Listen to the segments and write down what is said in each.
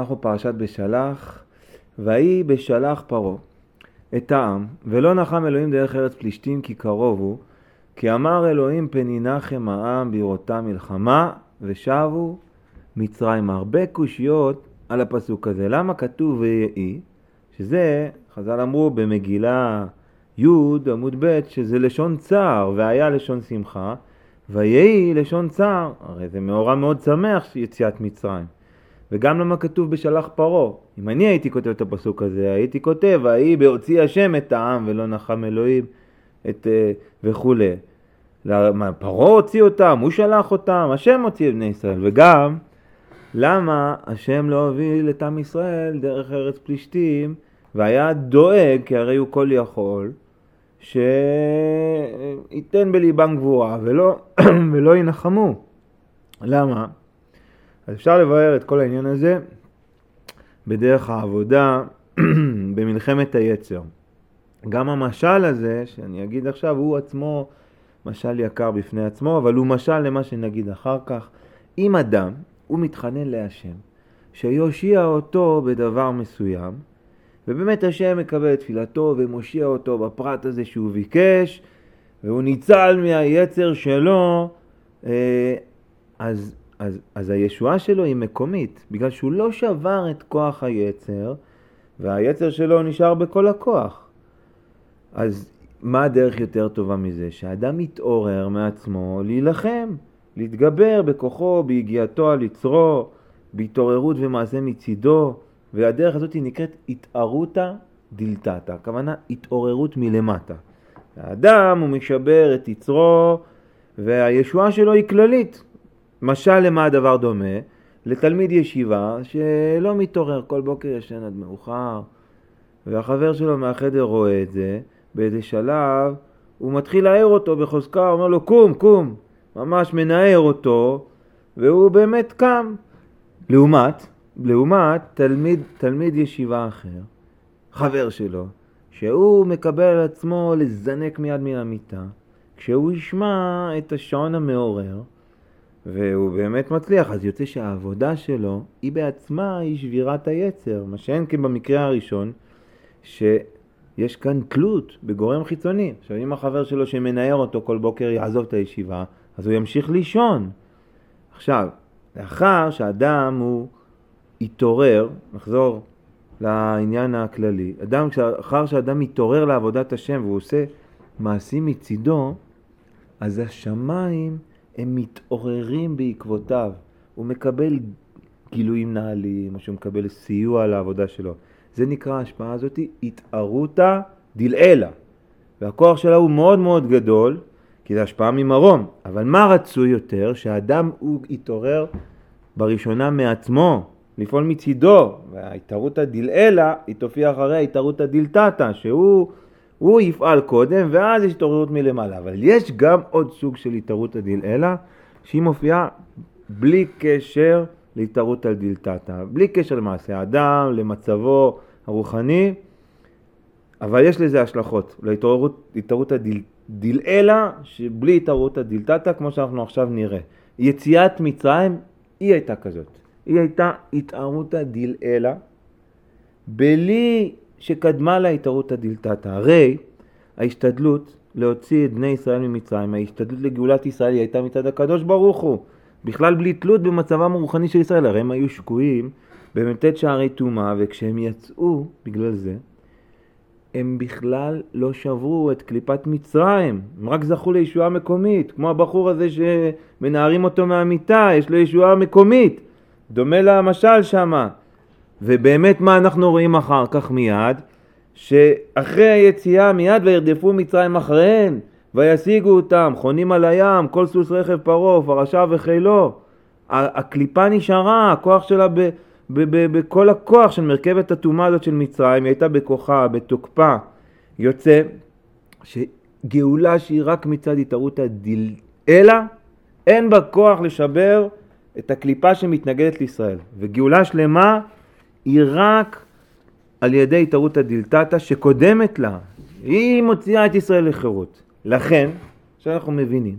אנחנו פרשת בשלח, ויהי בשלח פרעה את העם, ולא נחם אלוהים דרך ארץ פלישתים כי קרוב הוא, כי אמר אלוהים פן ינחם העם בראותם מלחמה, ושבו מצרים. הרבה קושיות על הפסוק הזה. למה כתוב ויהי? שזה, חז"ל אמרו במגילה י' עמוד ב', שזה לשון צער, והיה לשון שמחה, ויהי לשון צער. הרי זה מאורע מאוד שמח יציאת מצרים. וגם למה כתוב בשלח פרעה. אם אני הייתי כותב את הפסוק הזה, הייתי כותב, ויהי בהוציא השם את העם ולא נחם אלוהים וכו'. פרעה הוציא אותם, הוא שלח אותם, השם הוציא את בני ישראל. וגם למה השם לא הוביל את עם ישראל דרך ארץ פלישתים, והיה דואג, כי הרי הוא כל יכול, שייתן בליבם גבורה ולא ינחמו. למה? אז אפשר לבאר את כל העניין הזה בדרך העבודה במלחמת היצר. גם המשל הזה שאני אגיד עכשיו הוא עצמו משל יקר בפני עצמו, אבל הוא משל למה שנגיד אחר כך. אם אדם הוא מתחנן להשם שיושיע אותו בדבר מסוים, ובאמת השם מקבל את תפילתו ומושיע אותו בפרט הזה שהוא ביקש, והוא ניצל מהיצר שלו, אז הישועה שלו היא מקומית, בגלל שהוא לא שבר את כוח היצר, והיצר שלו נשאר בכל הכוח. אז מה הדרך יותר טובה מזה? שהאדם מתעורר מעצמו להילחם, להתגבר בכוחו, בהגיעתו על יצרו, בהתעוררות ומעשה מצידו, והדרך הזאת היא נקראת התערותא דילתתא, הכוונה התעוררות מלמטה. האדם הוא משבר את יצרו, והישועה שלו היא כללית. משל למה הדבר דומה? לתלמיד ישיבה שלא מתעורר, כל בוקר ישן עד מאוחר, והחבר שלו מהחדר רואה את זה, באיזה שלב הוא מתחיל להעיר אותו בחוזקה, אומר לו קום, קום, ממש מנער אותו, והוא באמת קם. לעומת תלמיד ישיבה אחר, חבר שלו, שהוא מקבל על עצמו לזנק מיד מן המיטה, כשהוא ישמע את השעון המעורר, והוא באמת מצליח, אז יוצא שהעבודה שלו היא בעצמה היא שבירת היצר, מה שאין כי במקרה הראשון, שיש כאן תלות בגורם חיצוני. עכשיו אם החבר שלו שמנער אותו כל בוקר יעזוב את הישיבה, אז הוא ימשיך לישון. עכשיו, לאחר שהאדם הוא התעורר, נחזור לעניין הכללי, אחר שהאדם מתעורר לעבודת השם והוא עושה מעשים מצידו, אז השמיים הם מתעוררים בעקבותיו. הוא מקבל גילויים נעלים, או שהוא מקבל סיוע לעבודה שלו. זה נקרא ההשפעה הזאת, התערותא דלעילא. והכוח שלה הוא מאוד מאוד גדול, כי זה השפעה ממרום. אבל מה רצוי יותר? שהאדם הוא יתעורר בראשונה מעצמו, לפעול מצידו. וההתערותא דלעילא היא תופיע אחרי ההתערותא דילתתא, שהוא יפעל קודם ואז יש התעוררות מלמעלה. אבל יש גם עוד סוג של התערותא דלעילא, שהיא מופיעה בלי קשר להתערותא דילתתא, בלי קשר למעשה האדם, למצבו הרוחני, אבל יש לזה השלכות, להתערותא דלעילא שבלי התערותא דילתתא, כמו שאנחנו עכשיו נראה. יציאת מצרים היא הייתה כזאת, היא הייתה התערותא דלעילא, בלי שקדמה לה התערותא דילתתא. הרי ההשתדלות להוציא את בני ישראל ממצרים, ההשתדלות לגאולת ישראל היא הייתה מצד הקדוש ברוך הוא, בכלל בלי תלות במצבם הרוחני של ישראל. הרי הם היו שקועים במ"ט שערי טומאה, וכשהם יצאו בגלל זה, הם בכלל לא שברו את קליפת מצרים, הם רק זכו לישועה מקומית, כמו הבחור הזה שמנערים אותו מהמיטה, יש לו ישועה מקומית, דומה למשל שמה. ובאמת מה אנחנו רואים אחר כך מיד? שאחרי היציאה מיד וירדפו מצרים אחריהם, וישיגו אותם, חונים על הים, כל סוס רכב פרעה, פרשיו וחילו. הקליפה נשארה, הכוח שלה בכל הכוח של מרכבת הטומאה הזאת של מצרים, היא הייתה בכוחה, בתוקפה. יוצא שגאולה שהיא רק מצד התערותא דלעילא, אין בה כוח לשבר את הקליפה שמתנגדת לישראל. וגאולה שלמה היא רק על ידי התערותא דילתתא שקודמת לה. היא מוציאה את ישראל לחירות. לכן, שאנחנו מבינים,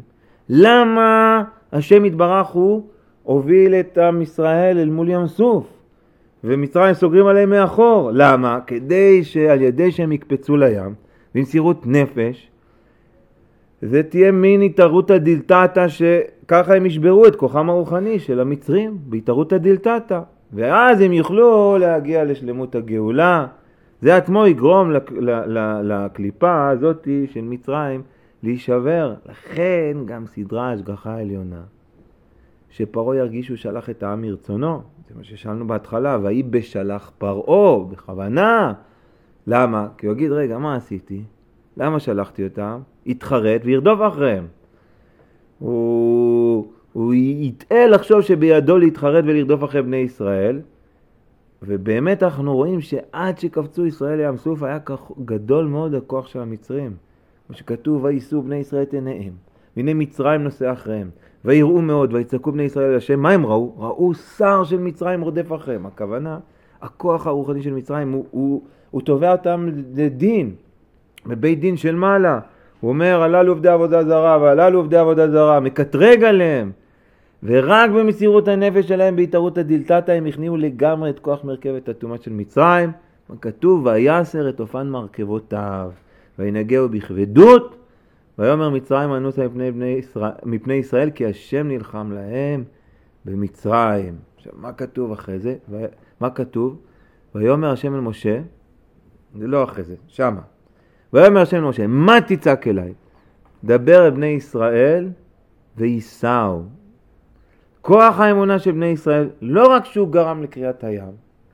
למה השם יתברך הוא הוביל את עם ישראל אל מול ים סוף? ומצרים סוגרים עליהם מאחור. למה? כדי שעל ידי שהם יקפצו לים, במסירות נפש, זה תהיה מין התערותא דילתתא, שככה הם ישברו את כוחם הרוחני של המצרים, בהתערותא דילתתא. ואז הם יוכלו להגיע לשלמות הגאולה. זה עצמו יגרום לקליפה הזאת של מצרים להישבר. לכן גם סדרה השגחה העליונה, שפרעה ירגיש שהוא שלח את העם מרצונו. זה מה ששאלנו בהתחלה, והיא בשלח פרעה, בכוונה. למה? כי הוא יגיד, רגע, מה עשיתי? למה שלחתי אותם? יתחרט וירדוף אחריהם. הוא יתאה לחשוב שבידו להתחרט ולרדוף אחרי בני ישראל, ובאמת אנחנו רואים שעד שקפצו ישראל לים סוף היה גדול מאוד הכוח של המצרים. כמו שכתוב, וייסעו בני ישראל את עיניהם, והנה מצרים נוסע אחריהם, ויראו מאוד, ויצעקו בני ישראל אל השם. מה הם ראו? ראו שר של מצרים רודף אחריהם. הכוונה, הכוח הרוחני של מצרים הוא תובע אותם לדין, בבית דין של מעלה. הוא אומר, הללו עובדי עבודה זרה והללו עובדי עבודה זרה, מקטרג עליהם. ורק במסירות הנפש שלהם, בהתערותא דילתתא, הם הכניעו לגמרי את כוח מרכבת הטומאה של מצרים. כתוב, ויסר את אופן מרכבותיו, וינהגהו בכבדות, ויאמר מצרים אנוסה מפני ישראל, כי השם נלחם להם במצרים. עכשיו, מה כתוב אחרי זה? מה כתוב? ויאמר השם אל משה, זה לא אחרי זה, שמה. ויאמר השם אל משה, מה תצעק אליי? דבר אל בני ישראל וייסעו. כוח האמונה של בני ישראל, לא רק שהוא גרם לקריאת הים,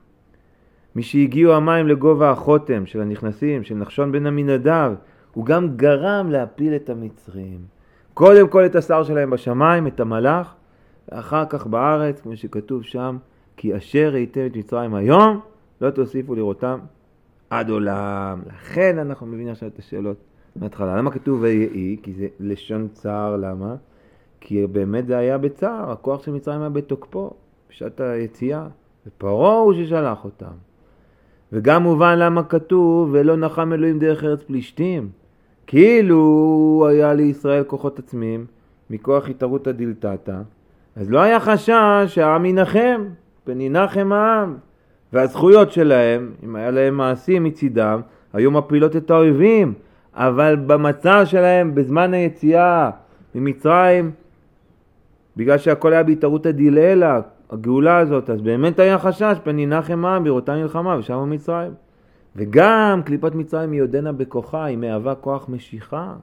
משהגיעו המים לגובה החותם של הנכנסים, של נחשון בן עמינדב, הוא גם גרם להפיל את המצרים. קודם כל את השר שלהם בשמיים, את המלאך, ואחר כך בארץ, כמו שכתוב שם, כי אשר ראיתם את מצרים היום, לא תוסיפו לראותם עד עולם. לכן אנחנו מבינים עכשיו את השאלות מההתחלה. למה כתוב ויהי? כי זה לשון צער. למה? כי באמת זה היה בצער, הכוח של מצרים היה בתוקפו, בשעת היציאה, ופרעה הוא ששלח אותם. וגם מובן למה כתוב, ולא נחם אלוהים דרך ארץ פלישתים. כאילו היה לישראל כוחות עצמיים, מכוח התערותא דילתתא, אז לא היה חשש שהעם ינחם, ונינחם העם. והזכויות שלהם, אם היה להם מעשים מצידם, היו מפילות את האויבים. אבל במצב שלהם, בזמן היציאה ממצרים, בגלל שהכל היה בהתערותא דילתתא, הגאולה הזאת, אז באמת היה חשש, פנינחם העם בראותה מלחמה ושמו מצרים. וגם קליפת מצרים היא עודנה בכוחה, היא מהווה כוח משיכה.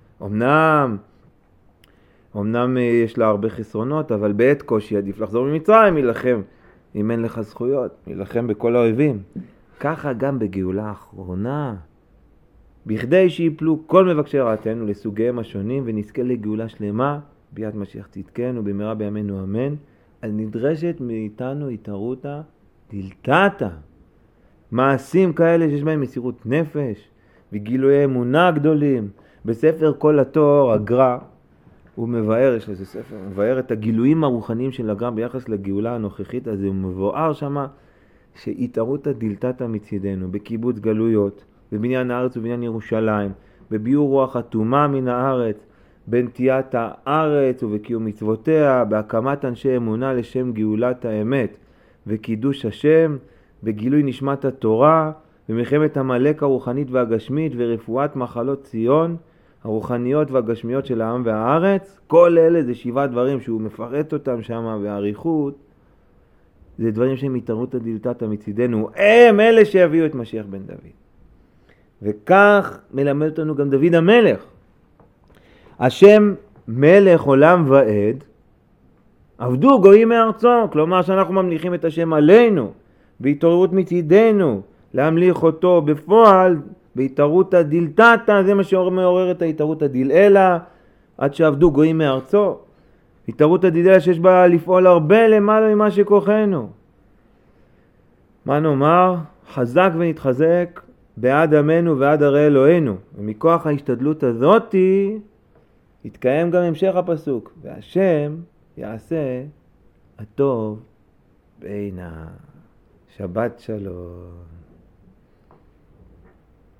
אמנם יש לה הרבה חסרונות, אבל בעת קושי עדיף לחזור ממצרים, ילחם, אם אין לך זכויות, ילחם בכל האויבים. ככה גם בגאולה האחרונה, בכדי שיפלו כל מבקשי רעתנו לסוגיהם השונים, ונזכה לגאולה שלמה, ביאת משיח צדקנו, במהרה בימינו אמן. אז נדרשת מאיתנו התערותא דילתתא. מעשים כאלה שיש בהם מסירות נפש וגילויי אמונה גדולים. בספר כל התור, הגר"א, הוא מבאר, יש לזה ספר, הוא מבאר את הגילויים הרוחניים של הגר"א ביחס לגאולה הנוכחית. אז הוא מבואר שמה שהתערותא דילתתא מצידנו, בקיבוץ גלויות, בבניין הארץ ובבניין ירושלים, בביאור רוח הטומאה מן הארץ, בנטיית הארץ ובקיום מצוותיה, בהקמת אנשי אמונה לשם גאולת האמת וקידוש השם, בגילוי נשמת התורה, במלחמת עמלק הרוחנית והגשמית ורפואת מחלות ציון הרוחניות והגשמיות של העם והארץ. כל אלה זה 7 דברים שהוא מפרט אותם שם באריכות. זה דברים שהם התערותא דילתתא מצידנו, הם אלה שיביאו את משיח בן דוד. וכך מלמד אותנו גם דוד המלך. השם מלך עולם ועד, עבדו גויים מארצו, כלומר שאנחנו ממליכים את השם עלינו, בהתעוררות מצידנו, להמליך אותו בפועל, בהתערותא דילתתא, זה מה שמעורר את ההתערותא דילאלה, עד שעבדו גויים מארצו. התערותא דילאלה שיש בה לפעול הרבה למעלה ממה שכוחנו. מה נאמר? חזק ונתחזק בעד עמנו ועד ערי אלוהינו. ומכוח ההשתדלות הזאת יתקיים גם המשך הפסוק, והשם יעשה הטוב בעיניו. שבת שלום.